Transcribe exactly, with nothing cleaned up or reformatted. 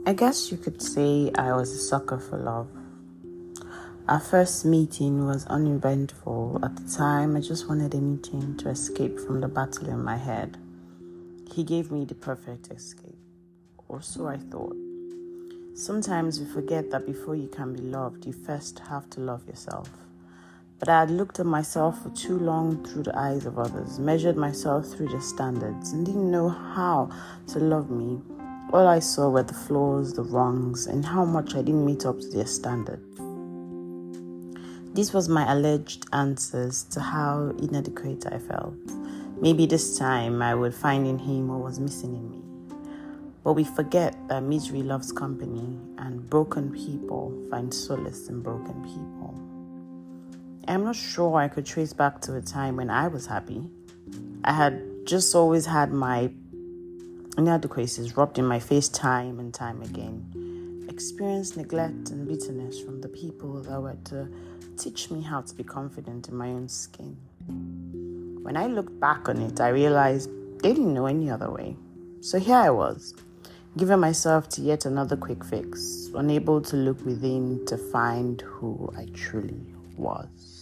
I guess you could say I was a sucker for love. Our first meeting was uneventful. At the time, I just wanted a meeting to escape from the battle in my head. He gave me the perfect escape, or so I thought. Sometimes we forget that before you can be loved, you first have to love yourself. But I had looked at myself for too long through the eyes of others, measured myself through their standards, and didn't know how to love me. All I saw were the flaws, the wrongs, and how much I didn't meet up to their standards. This was my alleged answers to how inadequate I felt. Maybe this time I would find in him what was missing in me. But we forget that misery loves company, and broken people find solace in broken people. I'm not sure I could trace back to a time when I was happy. I had just always had my inadequacies rubbed in my face time and time again. Experienced neglect and bitterness from the people that were to teach me how to be confident in my own skin. When I looked back on it, I realized they didn't know any other way. So here I was, giving myself to yet another quick fix, unable to look within to find who I truly was.